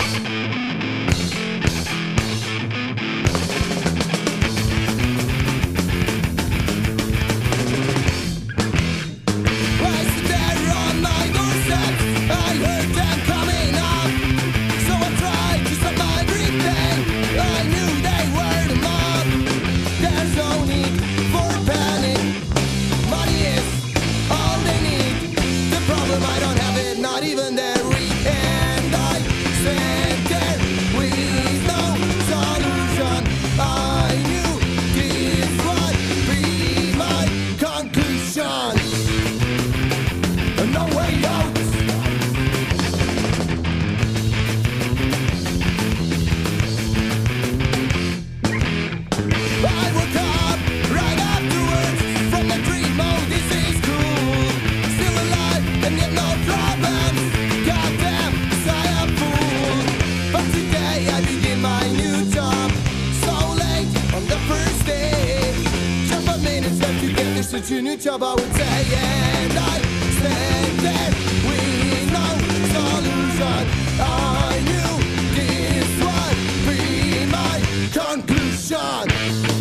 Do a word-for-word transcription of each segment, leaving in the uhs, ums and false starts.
Such a new job, I would say, and I stand there with no solution. I knew this would be my conclusion.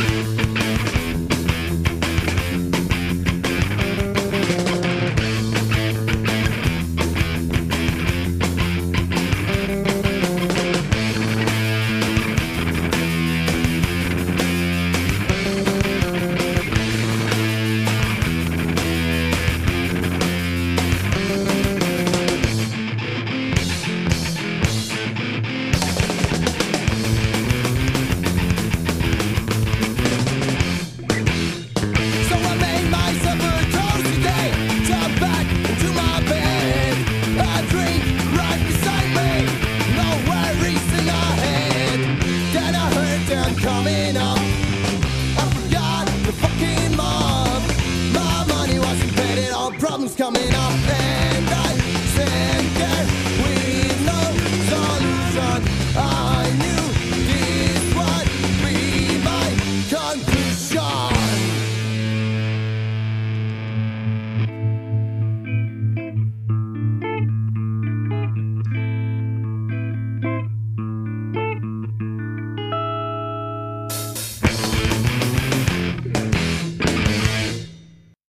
Coming up, I forgot the fucking mob. My money wasn't paid, all problems coming up.